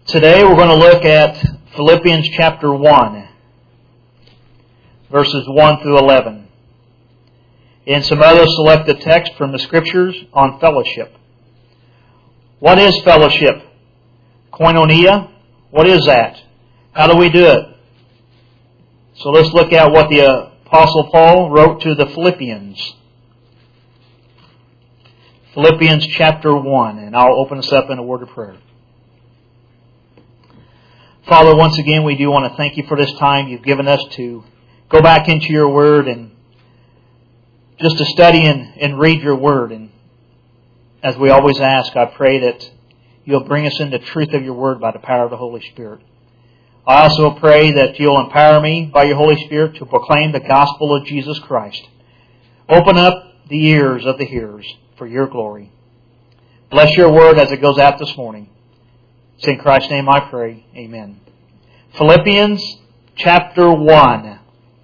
Today we're going to look at Philippians chapter 1, verses 1 through 11. And some other selected text from the Scriptures on fellowship. What is fellowship? Koinonia? What is that? How do we do it? So let's look at what the Apostle Paul wrote to the Philippians. Philippians chapter 1, and I'll open us up in a word of prayer. Father, once again, we do want to thank you for this time you've given us to go back into your Word and just to study and read your Word. And as we always ask, I pray that you'll bring us into the truth of your Word by the power of the Holy Spirit. I also pray that you'll empower me by your Holy Spirit to proclaim the gospel of Jesus Christ. Open up the ears of the hearers for your glory. Bless your Word as it goes out this morning. It's in Christ's name I pray. Amen. Philippians chapter 1,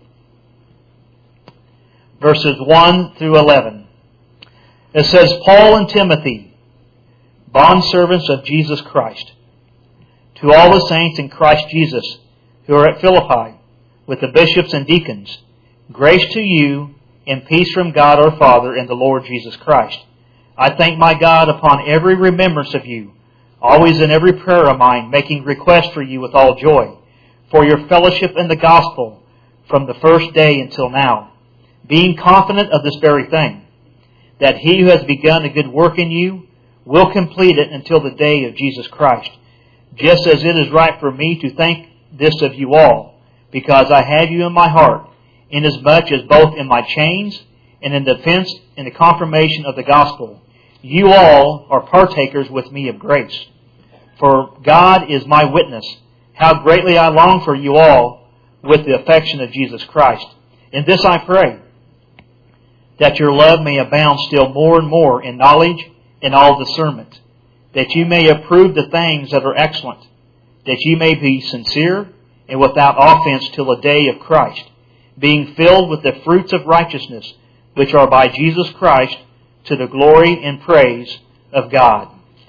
verses 1 through 11. It says, Paul and Timothy, bondservants of Jesus Christ, to all the saints in Christ Jesus who are at Philippi, with the bishops and deacons, grace to you and peace from God our Father and the Lord Jesus Christ. I thank my God upon every remembrance of you, always in every prayer of mine, making request for you with all joy, for your fellowship in the gospel from the first day until now, being confident of this very thing, that he who has begun a good work in you will complete it until the day of Jesus Christ. Just as it is right for me to think this of you all, because I have you in my heart, inasmuch as both in my chains and in defense and the confirmation of the gospel, you all are partakers with me of grace. For God is my witness, how greatly I long for you all with the affection of Jesus Christ. In this I pray, that your love may abound still more and more in knowledge and all discernment, that you may approve the things that are excellent, that you may be sincere and without offense till the day of Christ, being filled with the fruits of righteousness, which are by Jesus Christ, to the glory and praise of God.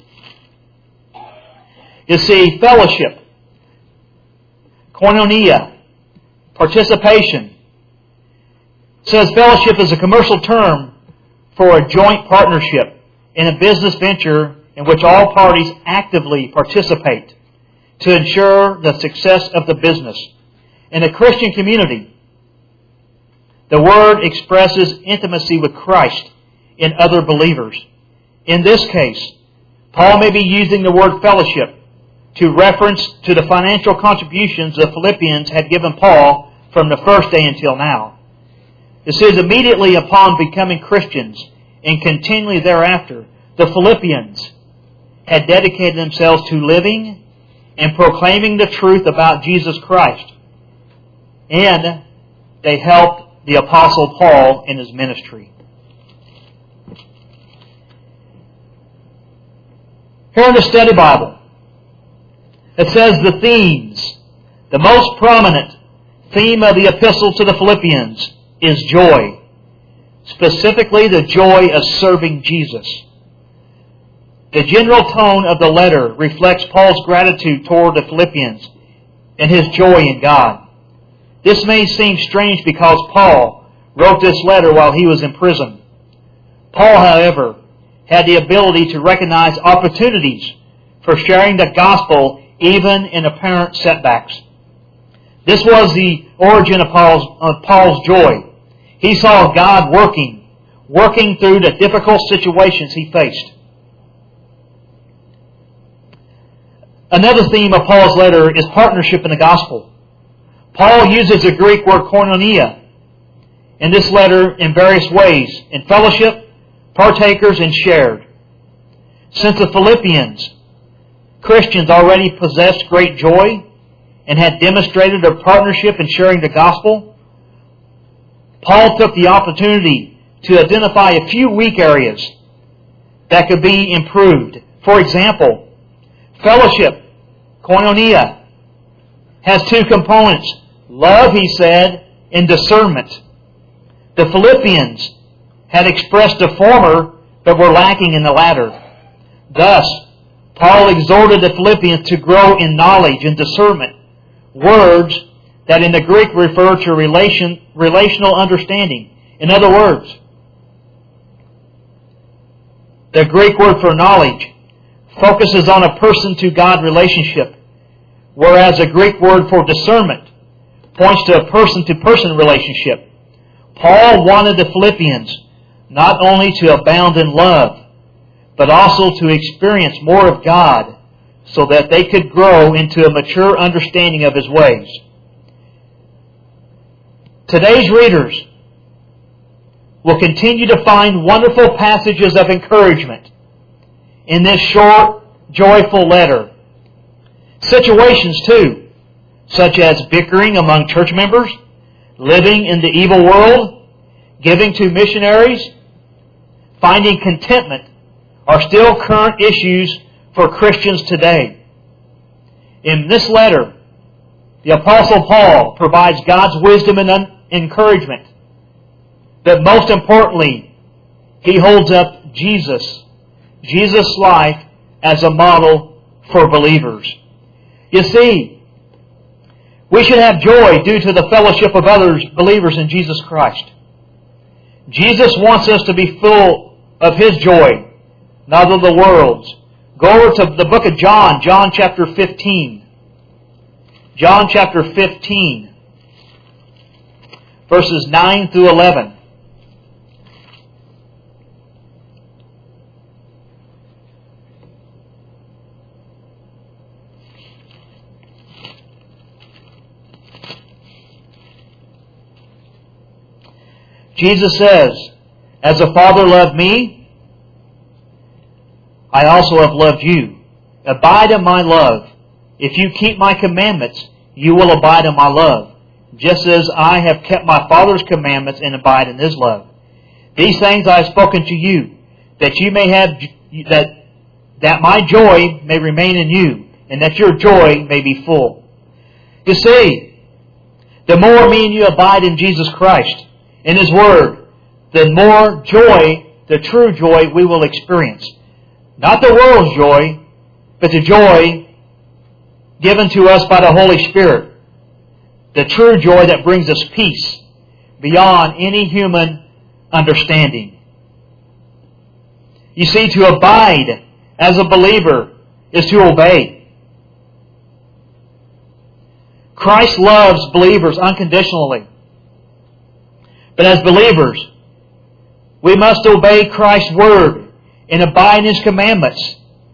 You see, fellowship, koinonia, participation. It says fellowship is a commercial term for a joint partnership in a business venture in which all parties actively participate to ensure the success of the business. In a Christian community, the word expresses intimacy with Christ in other believers. In this case, Paul may be using the word fellowship to reference to the financial contributions the Philippians had given Paul from the first day until now. It says immediately upon becoming Christians and continually thereafter, the Philippians had dedicated themselves to living and proclaiming the truth about Jesus Christ. And they helped the Apostle Paul in his ministry. Here in the Study Bible, it says the themes, the most prominent theme of the epistle to the Philippians is joy. Specifically, the joy of serving Jesus. The general tone of the letter reflects Paul's gratitude toward the Philippians and his joy in God. This may seem strange because Paul wrote this letter while he was in prison. Paul, however, had the ability to recognize opportunities for sharing the gospel even in apparent setbacks. This was the origin of Paul's joy. He saw God working through the difficult situations he faced. Another theme of Paul's letter is partnership in the gospel. Paul uses the Greek word koinonia in this letter in various ways, in fellowship, partakers, and shared. Since the Philippians, Christians already possessed great joy and had demonstrated their partnership in sharing the gospel, Paul took the opportunity to identify a few weak areas that could be improved. For example, fellowship, koinonia, has two components. Love, he said, and discernment. The Philippians had expressed the former, but were lacking in the latter. Thus, Paul exhorted the Philippians to grow in knowledge and discernment, words that in the Greek refer to relational understanding. In other words, the Greek word for knowledge focuses on a person-to-God relationship, whereas the Greek word for discernment points to a person-to-person relationship. Paul wanted the Philippians not only to abound in love, but also to experience more of God so that they could grow into a mature understanding of His ways. Today's readers will continue to find wonderful passages of encouragement in this short, joyful letter. Situations, too, such as bickering among church members, living in the evil world, giving to missionaries, finding contentment, are still current issues for Christians today. In this letter, the Apostle Paul provides God's wisdom and encouragement. But most importantly, he holds up Jesus' life as a model for believers. You see, we should have joy due to the fellowship of others, believers in Jesus Christ. Jesus wants us to be full of His joy, not of the world's. Go over to the book of John, John chapter 15. John chapter 15, verses 9 through 11. Jesus says, "As the Father loved me, I also have loved you. Abide in my love. If you keep my commandments, you will abide in my love, just as I have kept my Father's commandments and abide in His love. These things I have spoken to you, that you may have that my joy may remain in you, and that your joy may be full." You see, the more me and you abide in Jesus Christ, in His Word, the more joy, the true joy, we will experience. Not the world's joy, but the joy given to us by the Holy Spirit. The true joy that brings us peace beyond any human understanding. You see, to abide as a believer is to obey. Christ loves believers unconditionally. But as believers, we must obey Christ's Word and abide in His commandments.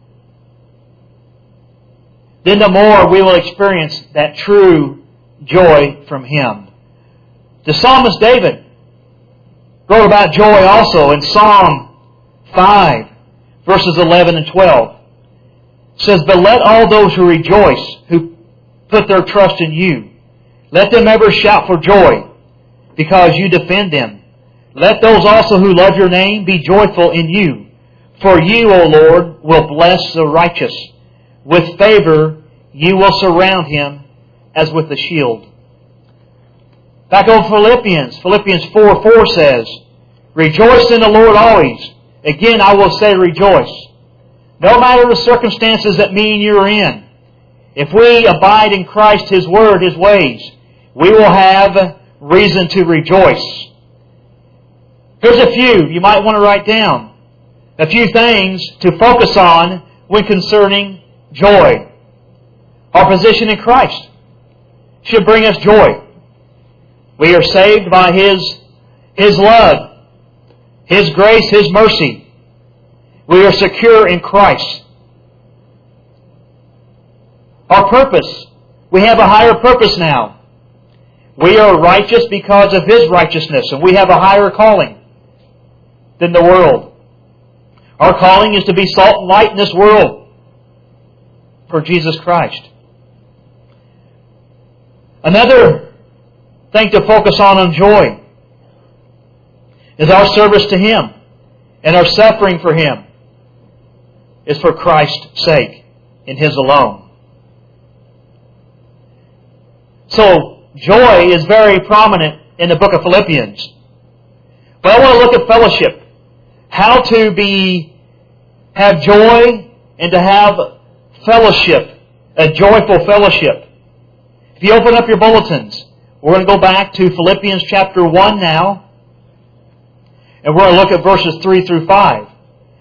Then the more we will experience that true joy from Him. The psalmist David wrote about joy also in Psalm 5, verses 11 and 12. It says, "But let all those who rejoice, who put their trust in you, let them ever shout for joy, because you defend them. Let those also who love your name be joyful in you. For you, O Lord, will bless the righteous. With favor you will surround him as with a shield." Back over Philippians 4:4 says, "Rejoice in the Lord always. Again I will say rejoice." No matter the circumstances that me and you are in, if we abide in Christ, His Word, His ways, we will have reason to rejoice. Here's a few you might want to write down. A few things to focus on when concerning joy. Our position in Christ should bring us joy. We are saved by His love, His grace, His mercy. We are secure in Christ. Our purpose. We have a higher purpose now. We are righteous because of His righteousness, and we have a higher calling than the world. Our calling is to be salt and light in this world for Jesus Christ. Another thing to focus on joy is our service to Him, and our suffering for Him is for Christ's sake and His alone. So, joy is very prominent in the book of Philippians. But I want to look at fellowship. How to have joy and to have fellowship, a joyful fellowship. If you open up your bulletins, we're going to go back to Philippians chapter 1 now, and we're going to look at verses 3 through 5.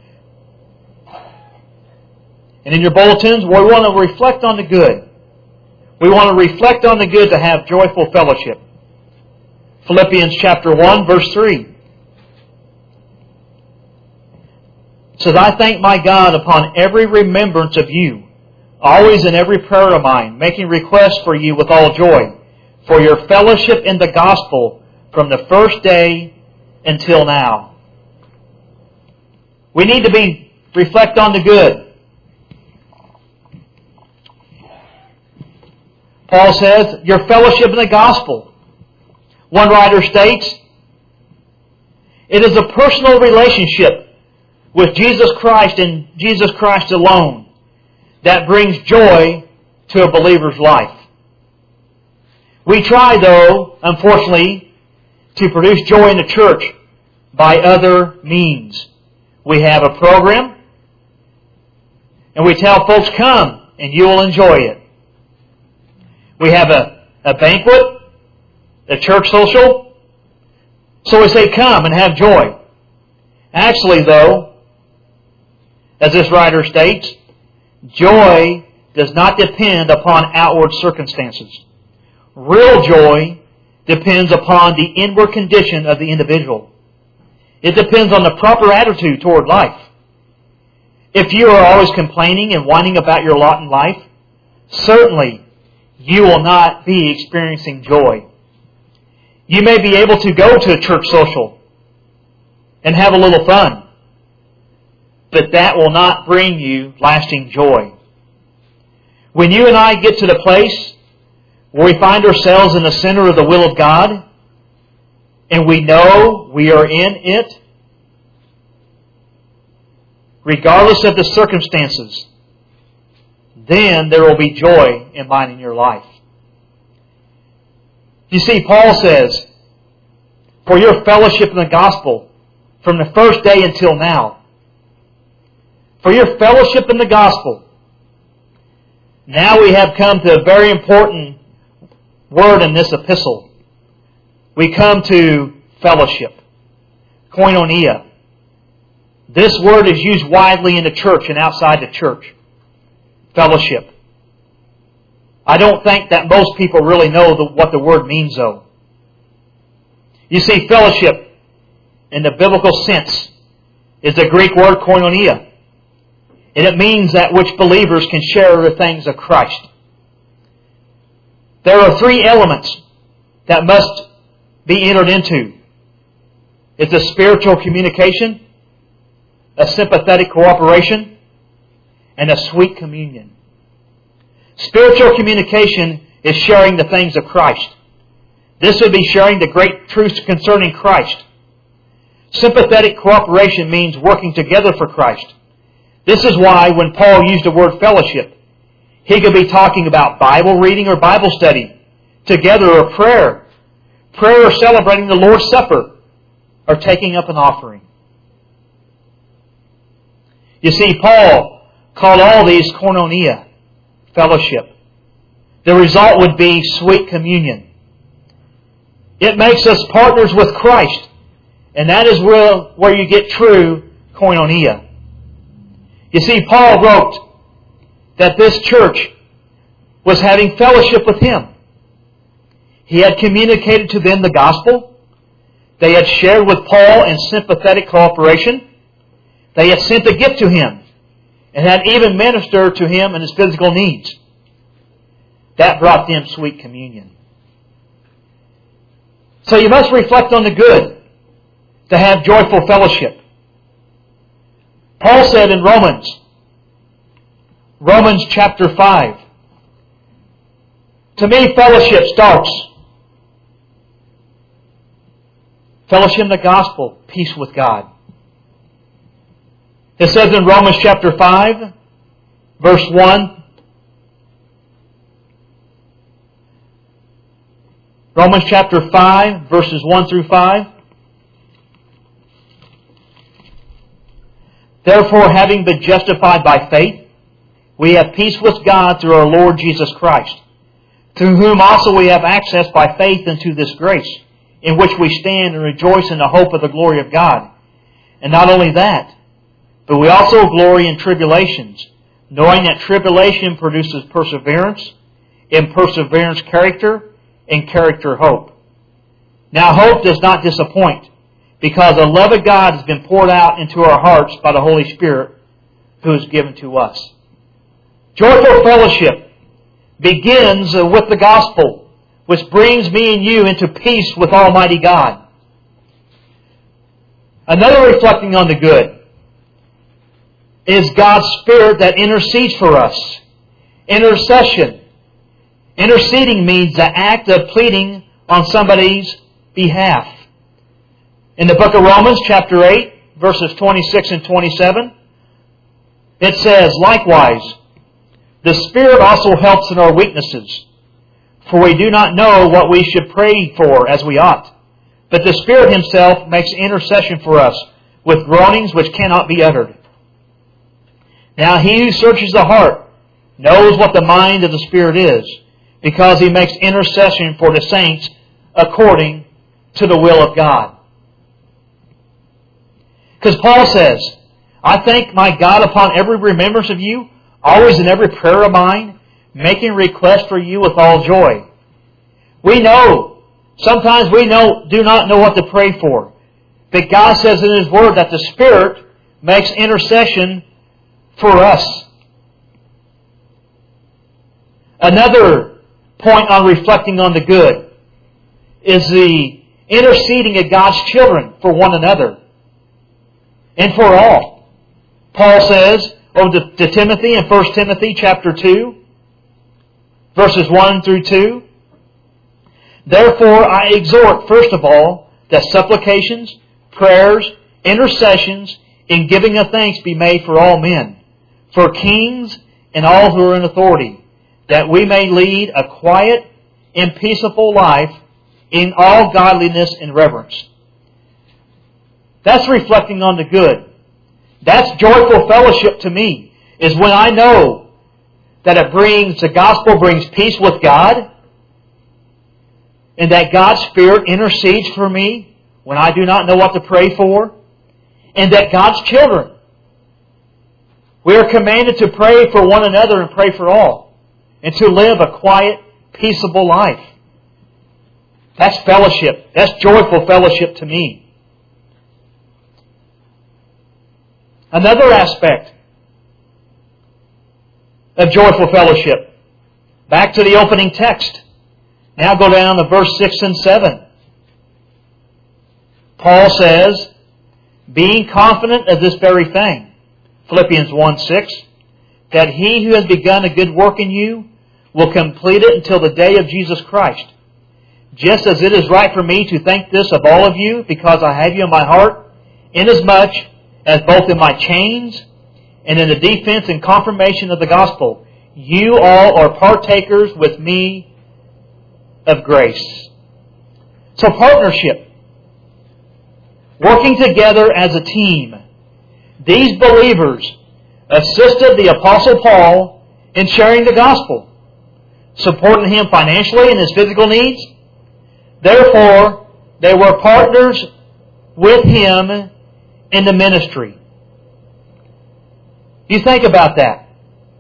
And in your bulletins, we want to reflect on the good. We want to reflect on the good to have joyful fellowship. Philippians chapter 1, verse 3. It says, I thank my God upon every remembrance of you, always in every prayer of mine, making requests for you with all joy, for your fellowship in the gospel from the first day until now. We need to reflect on the good. Paul says, your fellowship in the gospel. One writer states, it is a personal relationship with Jesus Christ and Jesus Christ alone that brings joy to a believer's life. We try, though, unfortunately, to produce joy in the church by other means. We have a program, and we tell folks, come, and you will enjoy it. We have a banquet, a church social, so we say, come and have joy. Actually, though, as this writer states, joy does not depend upon outward circumstances. Real joy depends upon the inward condition of the individual. It depends on the proper attitude toward life. If you are always complaining and whining about your lot in life, certainly you will not be experiencing joy. You may be able to go to a church social and have a little fun, but that will not bring you lasting joy. When you and I get to the place where we find ourselves in the center of the will of God, and we know we are in it, regardless of the circumstances, then there will be joy in mine in your life. You see, Paul says, for your fellowship in the gospel from the first day until now, for your fellowship in the gospel, now we have come to a very important word in this epistle. We come to fellowship, koinonia. This word is used widely in the church and outside the church. Fellowship. I don't think that most people really know what the word means, though. You see, fellowship, in the biblical sense, is the Greek word koinonia. And it means that which believers can share the things of Christ. There are three elements that must be entered into. It's a spiritual communication, a sympathetic cooperation, and a sweet communion. Spiritual communication is sharing the things of Christ. This would be sharing the great truths concerning Christ. Sympathetic cooperation means working together for Christ. This is why when Paul used the word fellowship, he could be talking about Bible reading or Bible study, together or prayer or celebrating the Lord's Supper, or taking up an offering. You see, Paul called all these koinonia, fellowship. The result would be sweet communion. It makes us partners with Christ, and that is where you get true koinonia. You see, Paul wrote that this church was having fellowship with him. He had communicated to them the gospel. They had shared with Paul in sympathetic cooperation. They had sent a gift to him and had even ministered to him in his physical needs. That brought them sweet communion. So you must reflect on the good to have joyful fellowship. Paul said in Romans chapter 5, to me fellowship starts. Fellowship in the gospel, peace with God. It says in Romans chapter 5, verse 1, Romans chapter 5, verses 1 through 5. Therefore, having been justified by faith, we have peace with God through our Lord Jesus Christ, through whom also we have access by faith into this grace, in which we stand and rejoice in the hope of the glory of God. And not only that, but we also glory in tribulations, knowing that tribulation produces perseverance, and perseverance character, and character hope. Now hope does not disappoint, because the love of God has been poured out into our hearts by the Holy Spirit who is given to us. Joyful fellowship begins with the gospel, which brings me and you into peace with Almighty God. Another reflecting on the good is God's Spirit that intercedes for us. Intercession. Interceding means the act of pleading on somebody's behalf. In the book of Romans, chapter 8, verses 26 and 27, it says, "Likewise, the Spirit also helps in our weaknesses, for we do not know what we should pray for as we ought. But the Spirit Himself makes intercession for us with groanings which cannot be uttered. Now He who searches the heart knows what the mind of the Spirit is, because He makes intercession for the saints according to the will of God." Because Paul says, "I thank my God upon every remembrance of you, always in every prayer of mine, making request for you with all joy." Sometimes we do not know what to pray for. But God says in His Word that the Spirit makes intercession for us. Another point on reflecting on the good is the interceding of God's children for one another and for all. Paul says to Timothy in 1 Timothy chapter 2, verses 1 through 2, "Therefore I exhort, first of all, that supplications, prayers, intercessions, and giving of thanks be made for all men, for kings and all who are in authority, that we may lead a quiet and peaceable life in all godliness and reverence." That's reflecting on the good. That's joyful fellowship to me, is when I know that the gospel brings peace with God, and that God's Spirit intercedes for me when I do not know what to pray for, and that God's children, we are commanded to pray for one another and pray for all, and to live a quiet, peaceable life. That's fellowship. That's joyful fellowship to me. Another aspect of joyful fellowship. Back to the opening text. Now go down to verse 6 and 7. Paul says, "Being confident of this very thing," Philippians 1:6, "that He who has begun a good work in you will complete it until the day of Jesus Christ. Just as it is right for me to think this of all of you, because I have you in my heart, inasmuch as both in my chains and in the defense and confirmation of the gospel, you all are partakers with me of grace." So partnership. Working together as a team. These believers assisted the Apostle Paul in sharing the gospel, supporting him financially in his physical needs. Therefore, they were partners with him in the ministry. You think about that.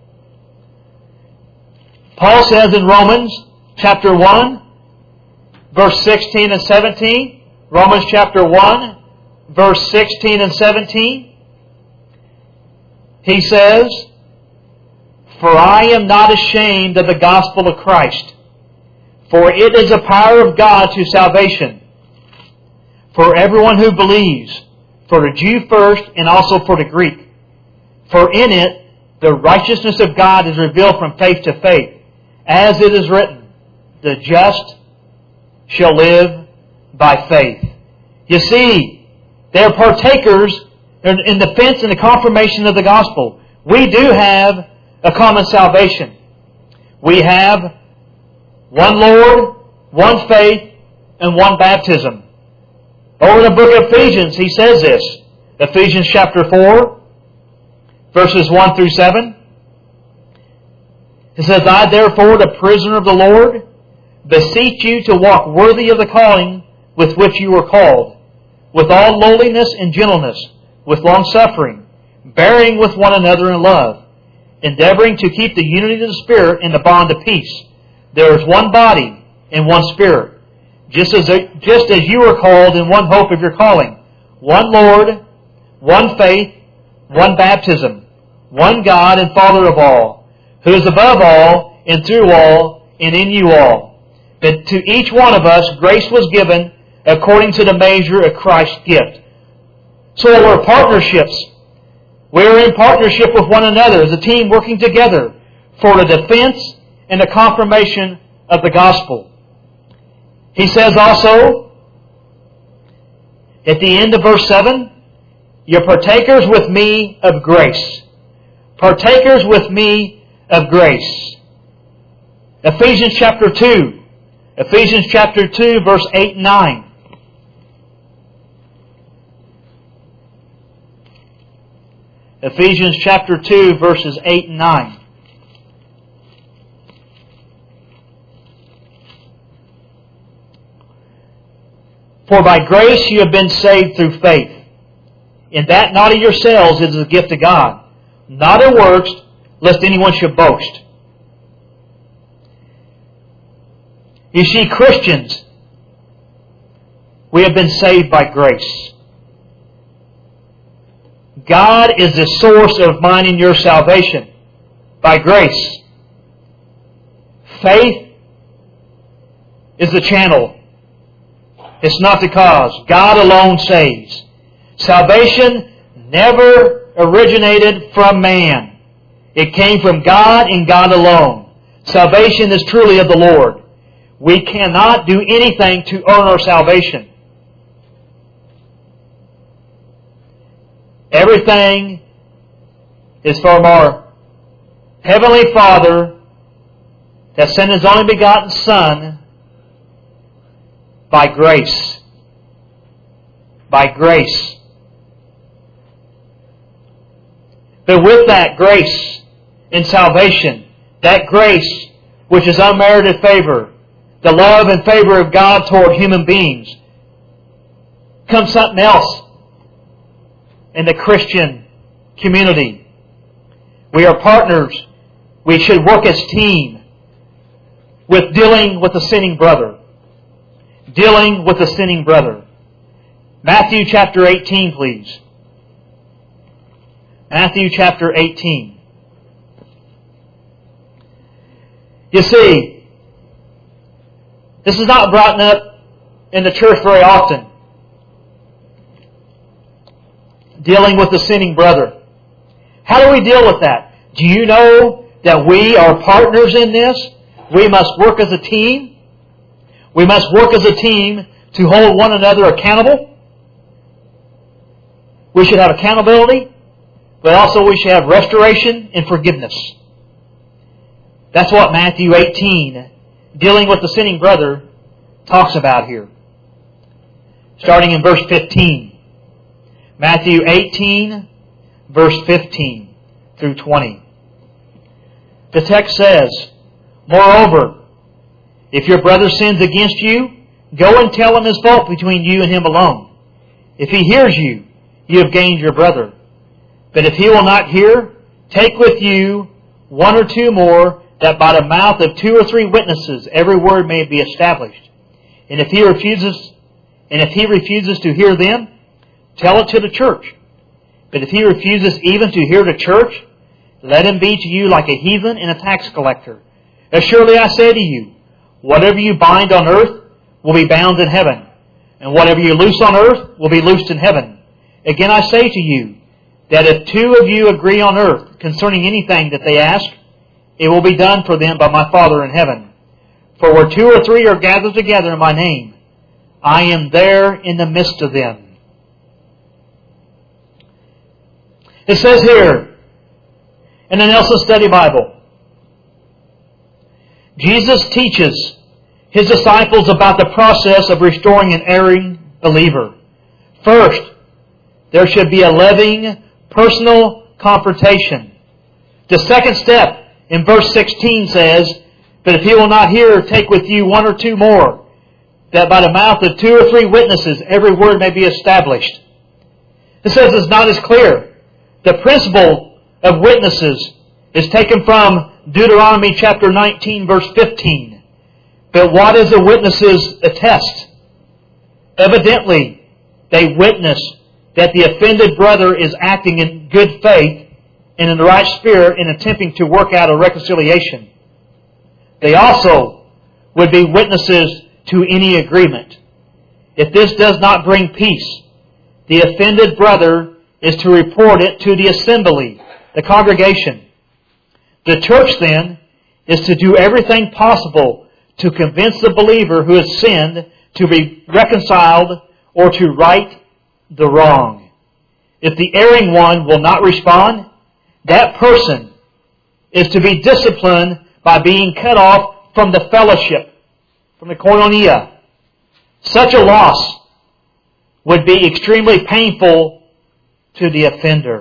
Paul says in Romans chapter 1, verse 16 and 17, Romans chapter 1, verse 16 and 17, he says, "For I am not ashamed of the gospel of Christ, for it is the power of God to salvation, for everyone who believes, for the Jew first and also for the Greek. For in it the righteousness of God is revealed from faith to faith, as it is written, the just shall live by faith." You see, they're partakers in the defense and the confirmation of the gospel. We do have a common salvation. We have one Lord, one faith, and one baptism. Over in the book of Ephesians, he says this. Ephesians chapter 4, verses 1 through 7. It says, I therefore, the prisoner of the Lord, beseech you to walk worthy of the calling with which you were called, with all lowliness and gentleness, with longsuffering, bearing with one another in love, endeavoring to keep the unity of the Spirit in the bond of peace. There is one body and one Spirit, just as you were called in one hope of your calling, one Lord, one faith, one baptism, one God and Father of all, who is above all, and through all, and in you all. But to each one of us grace was given according to the measure of Christ's gift. So we're partnerships. We're in partnership with one another as a team working together for the defense and the confirmation of the gospel. He says also, at the end of verse 7, you're partakers with me of grace. Partakers with me of grace. Ephesians chapter 2. Ephesians chapter 2, verse 8 and 9. Ephesians chapter 2, verses 8 and 9. For by grace you have been saved through faith, and that not of yourselves is a gift of God, not of works, lest anyone should boast. You see, Christians, we have been saved by grace. God is the source of mine and your salvation by grace. Faith is the channel. It's not the cause. God alone saves. Salvation never originated from man. It came from God and God alone. Salvation is truly of the Lord. We cannot do anything to earn our salvation. Everything is from our Heavenly Father that sent His only begotten Son by grace. By grace. But with that grace in salvation, that grace which is unmerited favor, the love and favor of God toward human beings, comes something else in the Christian community. We are partners. We should work as a team with dealing with the sinning brother. Dealing with the sinning brother. Matthew chapter 18, please. Matthew chapter 18. You see, this is not brought up in the church very often. Dealing with the sinning brother. How do we deal with that? Do you know that we are partners in this? We must work as a team. We must work as a team to hold one another accountable. We should have accountability, but also we should have restoration and forgiveness. That's what Matthew 18, dealing with the sinning brother, talks about here. Starting in verse 15. Matthew 18, verse 15 through 20. The text says, Moreover, if your brother sins against you, go and tell him his fault between you and him alone. If he hears you, you have gained your brother. But if he will not hear, take with you one or two more, that by the mouth of 2 or 3 witnesses every word may be established. And if he refuses to hear them, tell it to the church. But if he refuses even to hear the church, let him be to you like a heathen and a tax collector. As surely I say to you, whatever you bind on earth will be bound in heaven, and whatever you loose on earth will be loosed in heaven. Again I say to you, that if 2 of you agree on earth concerning anything that they ask, it will be done for them by my Father in heaven. For where 2 or 3 are gathered together in my name, I am there in the midst of them. It says here, in the Nelson Study Bible, Jesus teaches His disciples about the process of restoring an erring believer. First, there should be a loving, personal confrontation. The second step in verse 16 says, "But if he will not hear, take with you one or two more, that by the mouth of two or three witnesses every word may be established." It says it's not as clear. The principle of witnesses is taken from Deuteronomy chapter 19, verse 15. But what does the witnesses attest? Evidently, they witness that the offended brother is acting in good faith and in the right spirit in attempting to work out a reconciliation. They also would be witnesses to any agreement. If this does not bring peace, the offended brother is to report it to the assembly, the congregation. The church, then, is to do everything possible to convince the believer who has sinned to be reconciled or to right the wrong. If the erring one will not respond, that person is to be disciplined by being cut off from the fellowship, from the koinonia. Such a loss would be extremely painful to the offender.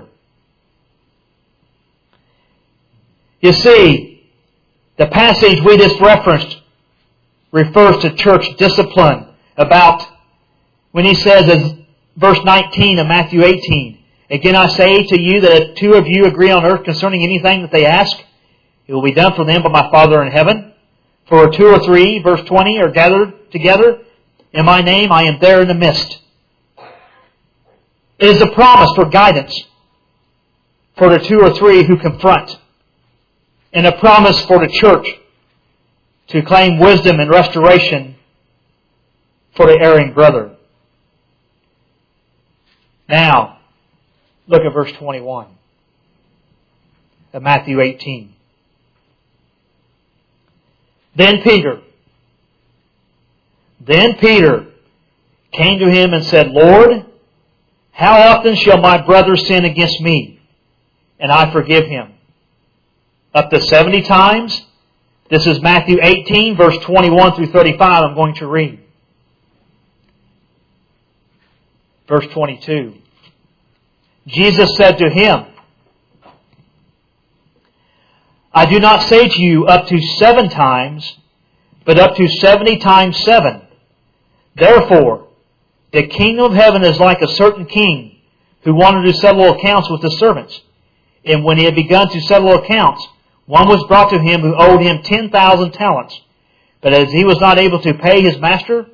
You see, the passage we just referenced refers to church discipline about when he says, as verse 19 of Matthew 18, "Again I say to you that if two of you agree on earth concerning anything that they ask, it will be done for them by my Father in heaven. For where two or three," verse 20, "are gathered together in my name, I am there in the midst." It is a promise for guidance for the two or three who confront, and a promise for the church to claim wisdom and restoration for the erring brother. Now, look at verse 21 of Matthew 18. Then Peter came to him and said, "Lord, how often shall my brother sin against me, and I forgive him? Up to 70 times? This is Matthew 18, verse 21 through 35. I'm going to read. Verse 22. Jesus said to him, "I do not say to you up to 7 times, but up to 70 times 7. Therefore, the kingdom of heaven is like a certain king who wanted to settle accounts with his servants. And when he had begun to settle accounts, one was brought to him who owed him 10,000 talents. But as he was not able to pay, his master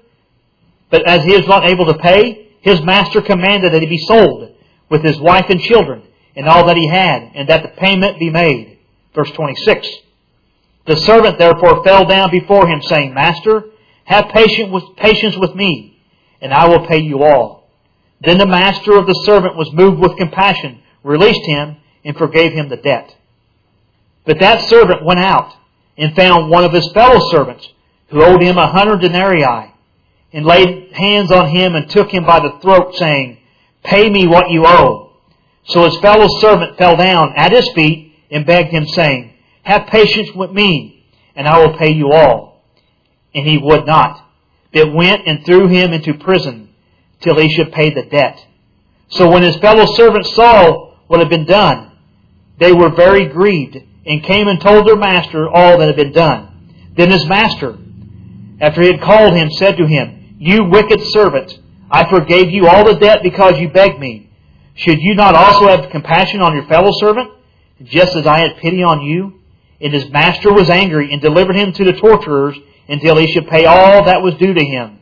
commanded that he be sold with his wife and children and all that he had, and that the payment be made." Verse 26. The servant therefore fell down before him, saying, "Master, have patience with me, and I will pay you all." Then the master of the servant was moved with compassion, released him, and forgave him the debt. But that servant went out and found one of his fellow servants who owed him 100 denarii, and laid hands on him and took him by the throat, saying, "Pay me what you owe." So his fellow servant fell down at his feet and begged him, saying, "Have patience with me, and I will pay you all." And he would not, but went and threw him into prison till he should pay the debt. So when his fellow servants saw what had been done, they were very grieved, and came and told their master all that had been done. Then his master, after he had called him, said to him, "You wicked servant, I forgave you all the debt because you begged me. Should you not also have compassion on your fellow servant, just as I had pity on you?" And his master was angry and delivered him to the torturers until he should pay all that was due to him.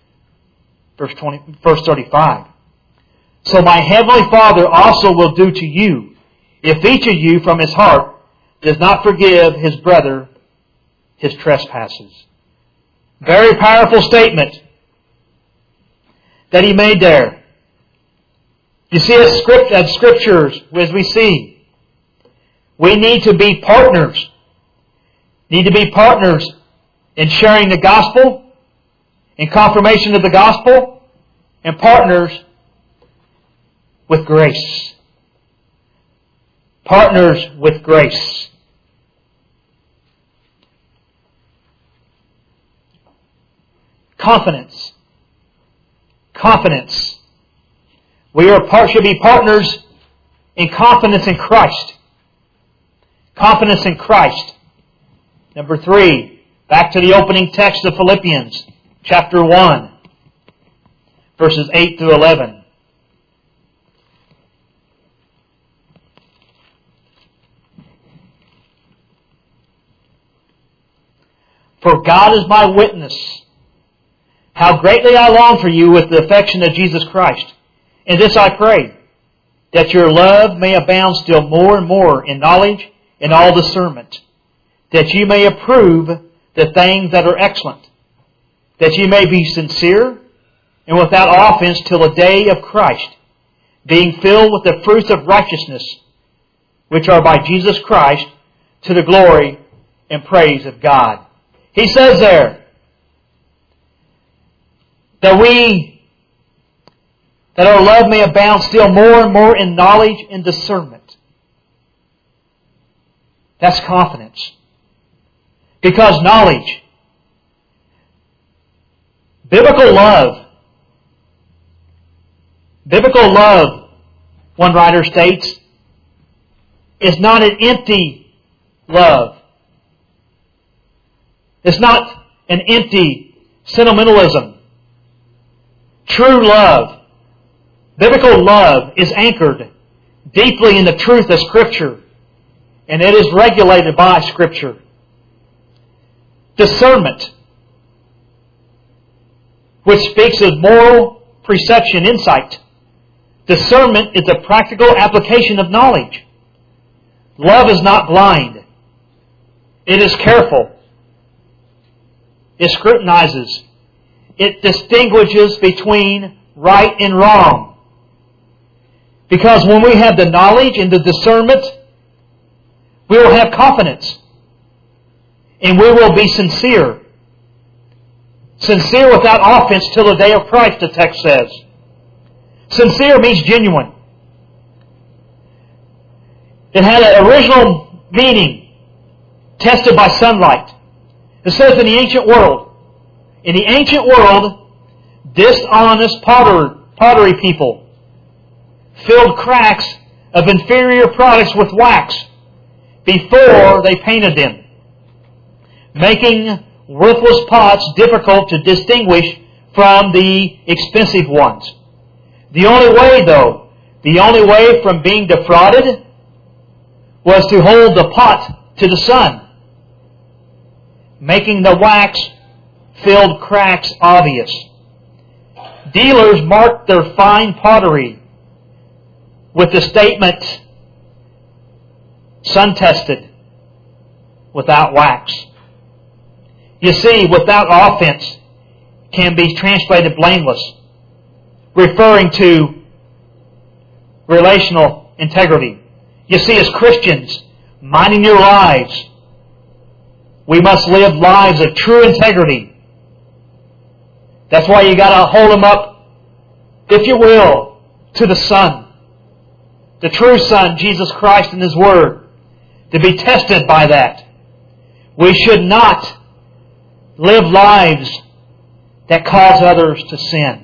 Verse 35. So my heavenly Father also will do to you, if each of you from his heart does not forgive his brother his trespasses. Very powerful statement that he made there. You see, as scriptures, as we see, we need to be partners. Need to be partners in sharing the gospel, in confirmation of the gospel, and partners with grace. Partners with grace. Confidence. Confidence. We should be partners in confidence in Christ. Confidence in Christ. Number 3, back to the opening text of Philippians, chapter 1, verses 8 through 11. For God is my witness, how greatly I long for you with the affection of Jesus Christ. And this I pray, that your love may abound still more and more in knowledge and all discernment, that you may approve the things that are excellent, that you may be sincere and without offense till the day of Christ, being filled with the fruits of righteousness, which are by Jesus Christ, to the glory and praise of God. He says there that our love may abound still more and more in knowledge and discernment. That's confidence. Because knowledge, biblical love, one writer states, is not an empty love. It's not an empty sentimentalism. True love, biblical love, is anchored deeply in the truth of Scripture, and it is regulated by Scripture. Discernment, which speaks of moral perception, insight. Discernment is a practical application of knowledge. Love is not blind. It is careful. It scrutinizes. It distinguishes between right and wrong. Because when we have the knowledge and the discernment, we will have confidence. And we will be sincere. Sincere without offense till the day of Christ, the text says. Sincere means genuine. It had an original meaning, tested by sunlight. It says in the ancient world, dishonest pottery people filled cracks of inferior products with wax before they painted them, making worthless pots difficult to distinguish from the expensive ones. The only way from being defrauded was to hold the pot to the sun, making the wax-filled cracks obvious. Dealers marked their fine pottery with the statement, sun-tested, without wax. You see, without offense can be translated blameless, referring to relational integrity. You see, as Christians, minding your lives, we must live lives of true integrity. That's why you got to hold them up, if you will, to the sun, the true Son, Jesus Christ and His Word, to be tested by that. We should not live lives that cause others to sin.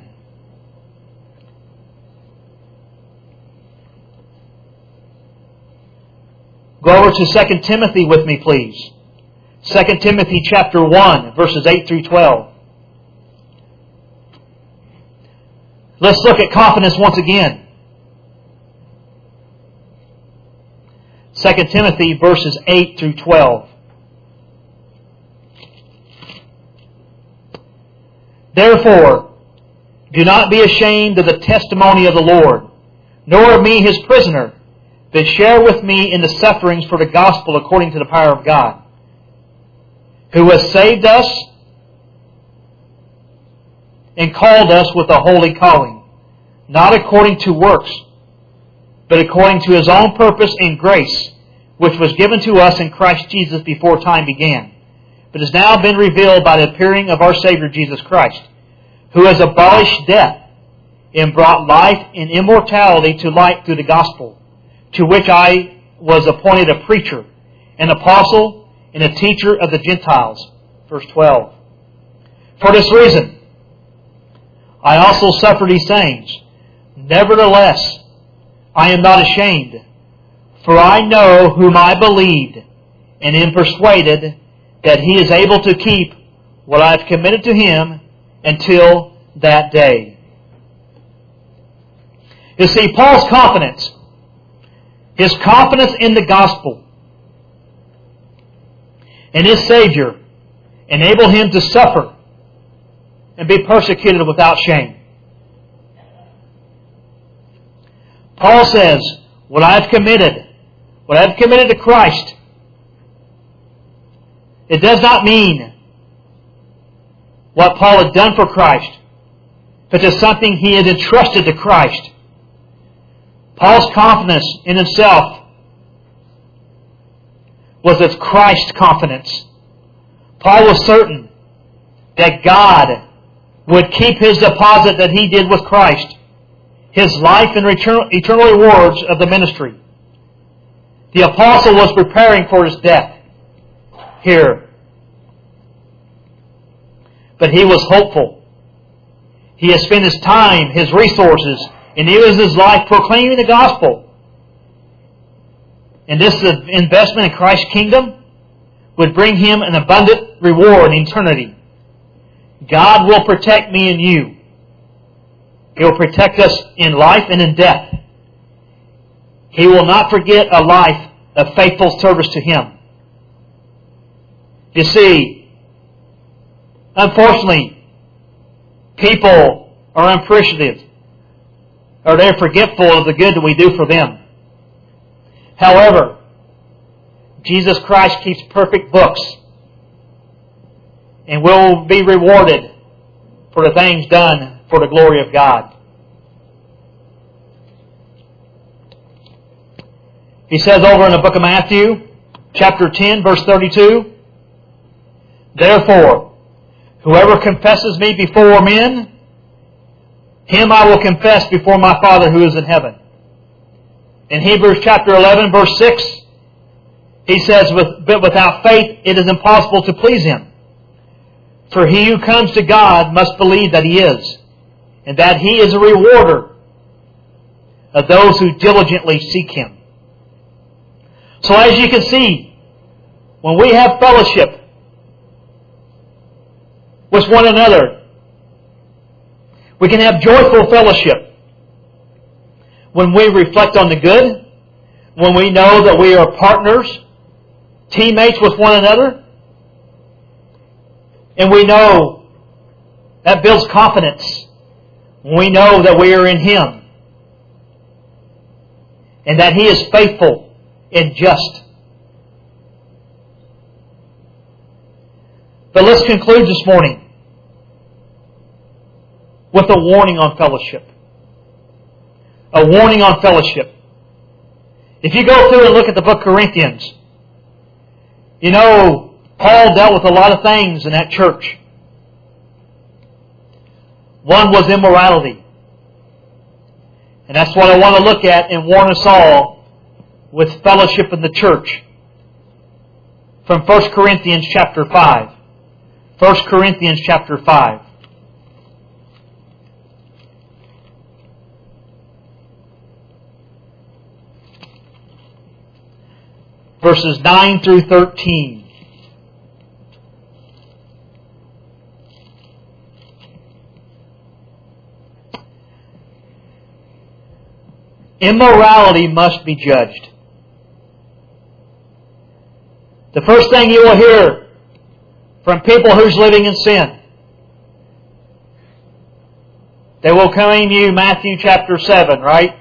Go over to 2 Timothy with me, please. 2 Timothy chapter 1, verses 8 through 12. Let's look at confidence once again. 2 Timothy verses 8 through 12. Therefore, do not be ashamed of the testimony of the Lord, nor of me His prisoner, but share with me in the sufferings for the gospel according to the power of God, who has saved us and called us with a holy calling, not according to works, but according to His own purpose and grace, which was given to us in Christ Jesus before time began, but has now been revealed by the appearing of our Savior Jesus Christ, who has abolished death and brought life and immortality to light through the gospel, to which I was appointed a preacher, an apostle, and a teacher of the Gentiles. Verse 12. For this reason, I also suffer these things. Nevertheless, I am not ashamed, for I know whom I believed, and am persuaded that He is able to keep what I have committed to Him until that day. You see, Paul's confidence, his confidence in the gospel and his Savior, enable him to suffer and be persecuted without shame. Paul says, what I have committed to Christ, it does not mean what Paul had done for Christ, but it's something he had entrusted to Christ. Paul's confidence in himself was of Christ's confidence. Paul was certain that God would keep his deposit that he did with Christ, his life and eternal rewards of the ministry. The apostle was preparing for his death here. But he was hopeful. He has spent his time, his resources, and even his life proclaiming the gospel. And this investment in Christ's kingdom would bring him an abundant reward in eternity. God will protect me and you. He will protect us in life and in death. He will not forget a life of faithful service to Him. You see, unfortunately, people are unappreciative, or they're forgetful of the good that we do for them. However, Jesus Christ keeps perfect books, and will be rewarded for the things done for the glory of God. He says over in the book of Matthew, chapter 10, verse 32, Therefore, whoever confesses me before men, him I will confess before my Father who is in heaven. In Hebrews chapter 11, verse 6, he says, But without faith it is impossible to please Him. For he who comes to God must believe that He is, and that He is a rewarder of those who diligently seek Him. So as you can see, when we have fellowship with one another, we can have joyful fellowship when we reflect on the good, when we know that we are partners, teammates with one another, and we know that builds confidence. We know that we are in Him and that He is faithful and just. But let's conclude this morning with a warning on fellowship. A warning on fellowship. If you go through and look at the book of Corinthians, you know, Paul dealt with a lot of things in that church. One was immorality. And that's what I want to look at and warn us all with fellowship in the church. From 1 Corinthians chapter 5. 1 Corinthians chapter 5. Verses 9 through 13. Immorality must be judged. The first thing you will hear from people who's living in sin, they will claim you Matthew chapter 7, right?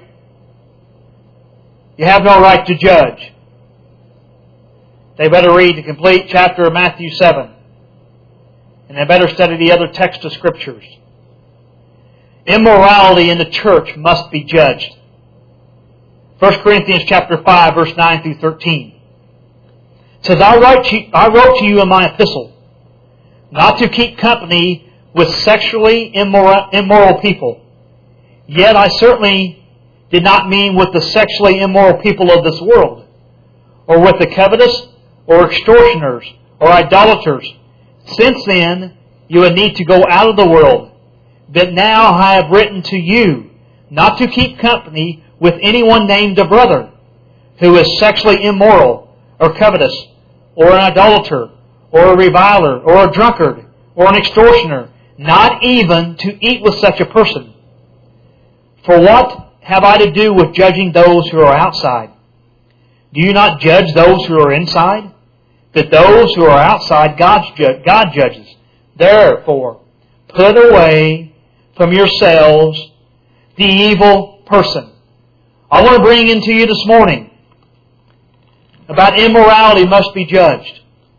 You have no right to judge. They better read the complete chapter of Matthew 7. And they better study the other text of Scriptures. Immorality in the church must be judged. 1 Corinthians chapter 5, verse 9 through 13. It says, I wrote to you in my epistle, not to keep company with sexually immoral people. Yet I certainly did not mean with the sexually immoral people of this world, or with the covetous, or extortioners, or idolaters. Since then, you would need to go out of the world. But now I have written to you not to keep company with anyone named a brother, who is sexually immoral, or covetous, or an idolater, or a reviler, or a drunkard, or an extortioner, not even to eat with such a person. For what have I to do with judging those who are outside? Do you not judge those who are inside? But those who are outside, God judges. Therefore, put away from yourselves the evil person. I want to bring into you this morning about immorality must be judged.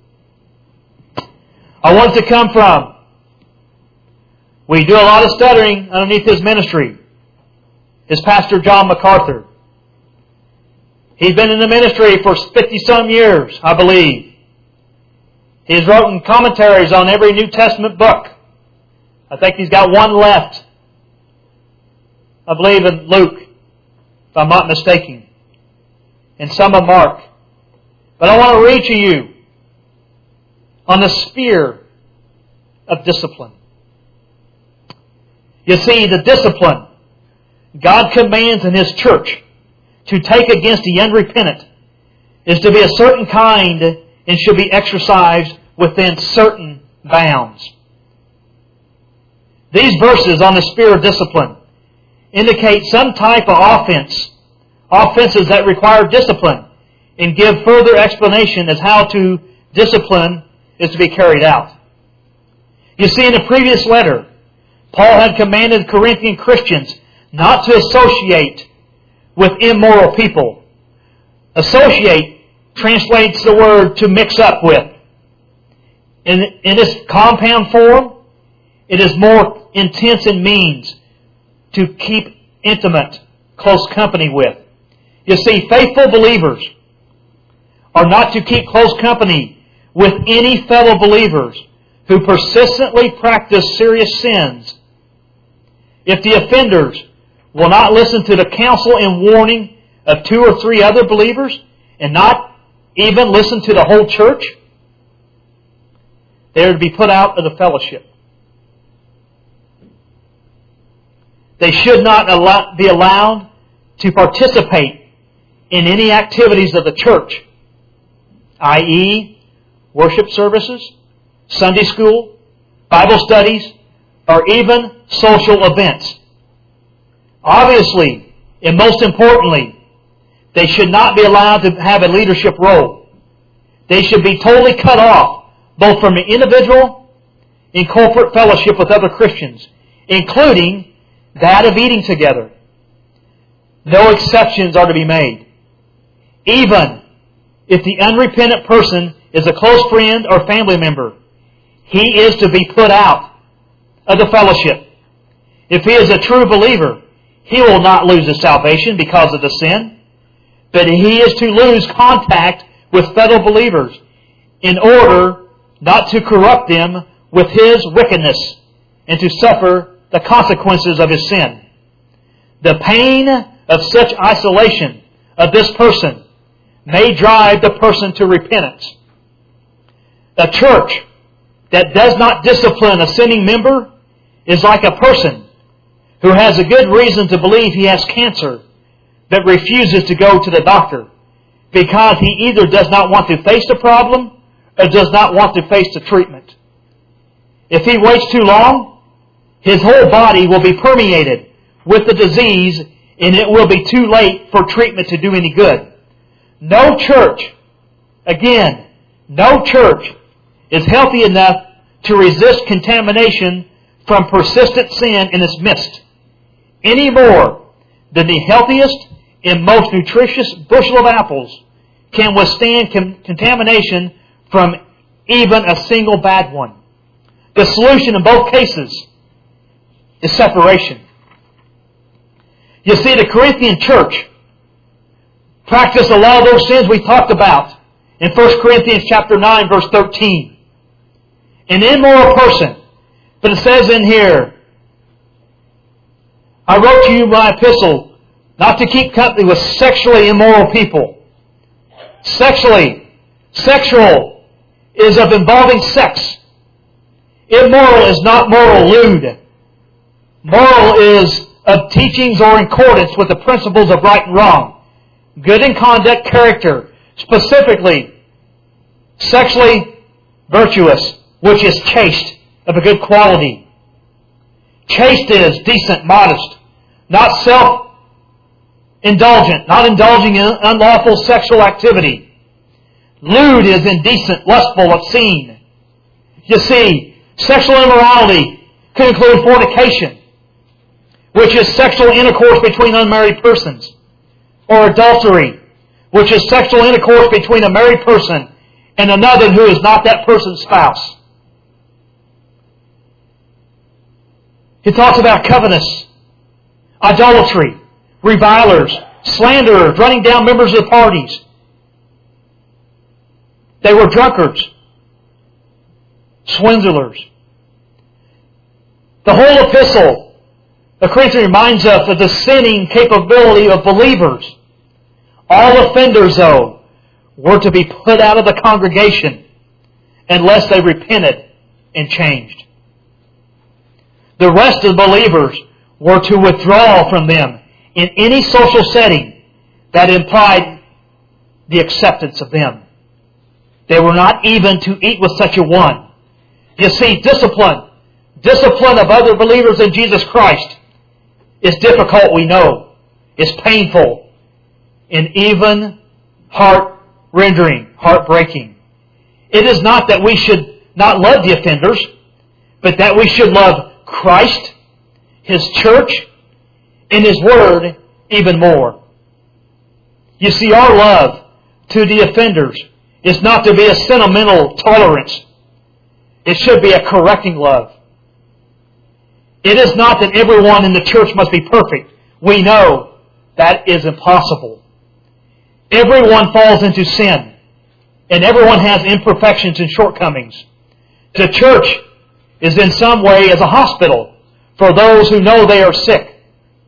I want it to come from, we do a lot of studying underneath his ministry, his Pastor John MacArthur. He's been in the ministry for 50-some years, I believe. He's written commentaries on every New Testament book. I think he's got one left. I believe in Luke, if I'm not mistaken, and some of Mark. But I want to read to you on the sphere of discipline. You see, the discipline God commands in His church to take against the unrepentant is to be a certain kind and should be exercised within certain bounds. These verses on the sphere of discipline indicate some type of offenses that require discipline, and give further explanation as how to discipline is to be carried out. You see, in the previous letter, Paul had commanded Corinthian Christians not to associate with immoral people. Associate translates the word to mix up with. In this compound form, it is more intense in means to keep intimate, close company with. You see, faithful believers are not to keep close company with any fellow believers who persistently practice serious sins. If the offenders will not listen to the counsel and warning of 2 or 3 other believers and not even listen to the whole church, they are to be put out of the fellowship. They should not be allowed to participate in any activities of the church, i.e., worship services, Sunday school, Bible studies, or even social events. Obviously, and most importantly, they should not be allowed to have a leadership role. They should be totally cut off, both from the individual and corporate fellowship with other Christians, including that of eating together. No exceptions are to be made. Even if the unrepentant person is a close friend or family member, he is to be put out of the fellowship. If he is a true believer, he will not lose his salvation because of the sin, but he is to lose contact with fellow believers in order not to corrupt them with his wickedness and to suffer the consequences of his sin. The pain of such isolation of this person may drive the person to repentance. A church that does not discipline a sinning member is like a person who has a good reason to believe he has cancer but refuses to go to the doctor because he either does not want to face the problem or does not want to face the treatment. If he waits too long, his whole body will be permeated with the disease and it will be too late for treatment to do any good. No church, again, no church is healthy enough to resist contamination from persistent sin in its midst, any more than the healthiest and most nutritious bushel of apples can withstand contamination from even a single bad one. The solution in both cases is separation. You see, the Corinthian church practiced a lot of those sins we talked about in 1 Corinthians chapter 9, verse 13. An immoral person, but it says in here, I wrote to you my epistle not to keep company with sexually immoral people. Sexual is of involving sex. Immoral is not moral lewd. Moral is of teachings or in accordance with the principles of right and wrong. Good in conduct, character. Specifically, Sexually virtuous, which is chaste, of a good quality. Chaste is decent, modest, not self-indulgent, not indulging in unlawful sexual activity. Lewd is indecent, lustful, obscene. You see, sexual immorality could include fornication, which is sexual intercourse between unmarried persons, or adultery, which is sexual intercourse between a married person and another who is not that person's spouse. He talks about covetous, idolatry, revilers, slanderers, running down members of the parties. They were drunkards, swindlers. The whole epistle of Corinthians reminds us of the sinning capability of believers. All offenders, though, were to be put out of the congregation unless they repented and changed. The rest of the believers were to withdraw from them in any social setting that implied the acceptance of them. They were not even to eat with such a one. You see, discipline of other believers in Jesus Christ is difficult, we know. It's painful and even heart-rendering, heartbreaking. It is not that we should not love the offenders, but that we should love Christ, His church, and His Word even more. You see, our love to the offenders is not to be a sentimental tolerance. It should be a correcting love. It is not that everyone in the church must be perfect. We know that is impossible. Everyone falls into sin, and everyone has imperfections and shortcomings. The church is in some way as a hospital for those who know they are sick.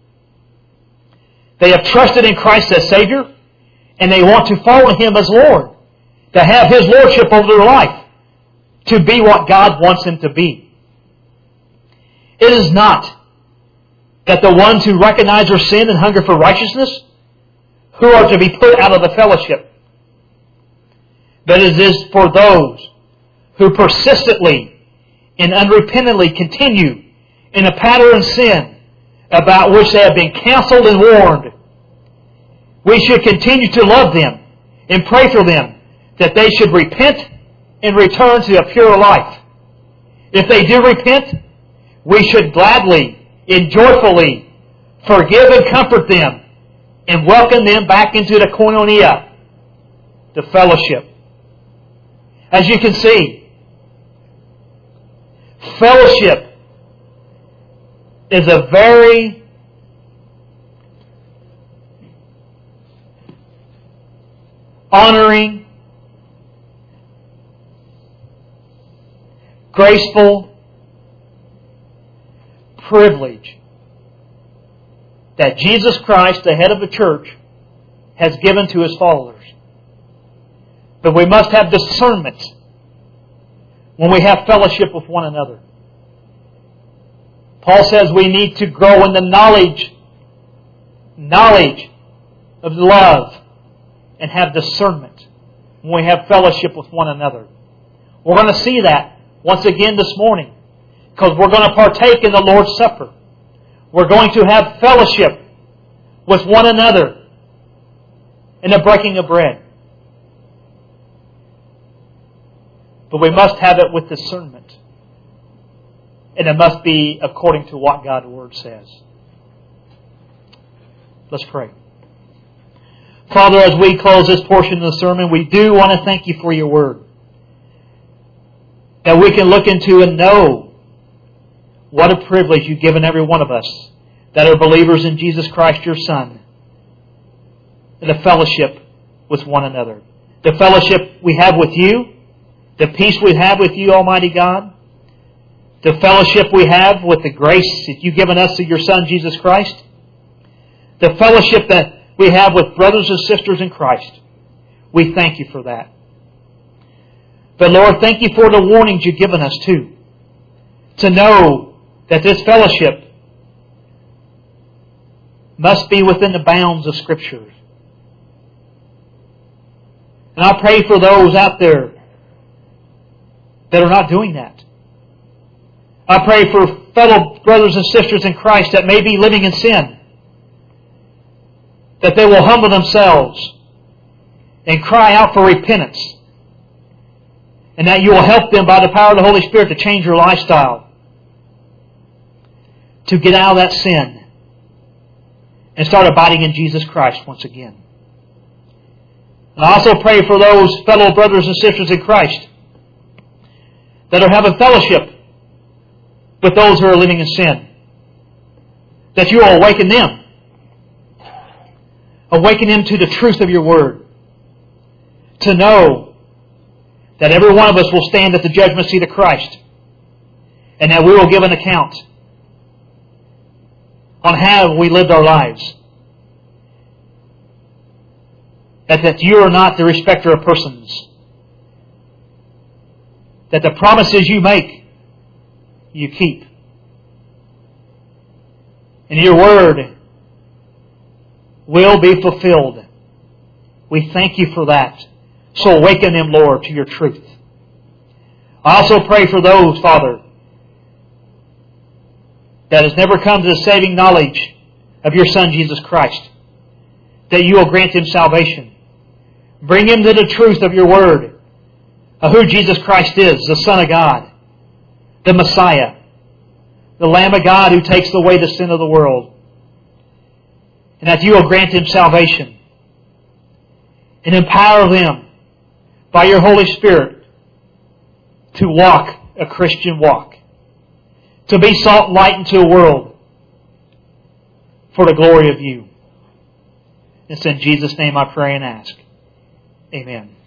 They have trusted in Christ as Savior, and they want to follow Him as Lord, to have His Lordship over their life, to be what God wants them to be. It is not that the ones who recognize their sin and hunger for righteousness who are to be put out of the fellowship, but it is for those who persistently and unrepentantly continue in a pattern of sin about which they have been counseled and warned. We should continue to love them and pray for them that they should repent and return to a pure life. If they do repent, we should gladly and joyfully forgive and comfort them and welcome them back into the koinonia, the fellowship. As you can see, fellowship is a very honoring, graceful privilege that Jesus Christ, the head of the church, has given to His followers. But we must have discernment when we have fellowship with one another. Paul says we need to grow in the knowledge of love and have discernment when we have fellowship with one another. We're going to see that once again this morning, because we're going to partake in the Lord's Supper. We're going to have fellowship with one another in the breaking of bread. But we must have it with discernment. And it must be according to what God's Word says. Let's pray. Father, as we close this portion of the sermon, we do want to thank You for Your Word. That we can look into and know what a privilege You've given every one of us that are believers in Jesus Christ, Your Son. And the fellowship with one another. The fellowship we have with You. The peace we have with You, Almighty God. The fellowship we have with the grace that You've given us through Your Son, Jesus Christ. The fellowship that we have with brothers and sisters in Christ. We thank You for that. But Lord, thank You for the warnings You've given us too. To know that this fellowship must be within the bounds of Scripture. And I pray for those out there that are not doing that. I pray for fellow brothers and sisters in Christ that may be living in sin, that they will humble themselves and cry out for repentance, and that you will help them by the power of the Holy Spirit to change your lifestyle, to get out of that sin and start abiding in Jesus Christ once again. And I also pray for those fellow brothers and sisters in Christ that are having fellowship with those who are living in sin, that you will awaken them. Awaken them to the truth of your Word. To know that every one of us will stand at the judgment seat of Christ, and that we will give an account on how we lived our lives. That you are not the respecter of persons. That the promises you make, you keep. And your Word will be fulfilled. We thank you for that. So awaken them, Lord, to your truth. I also pray for those, Father, that has never come to the saving knowledge of your Son, Jesus Christ, that you will grant him salvation. Bring him to the truth of your Word, of who Jesus Christ is, the Son of God, the Messiah, the Lamb of God who takes away the sin of the world. And that you will grant him salvation and empower them by your Holy Spirit to walk a Christian walk, to be salt and light into a world for the glory of you. It's in Jesus' name I pray and ask. Amen.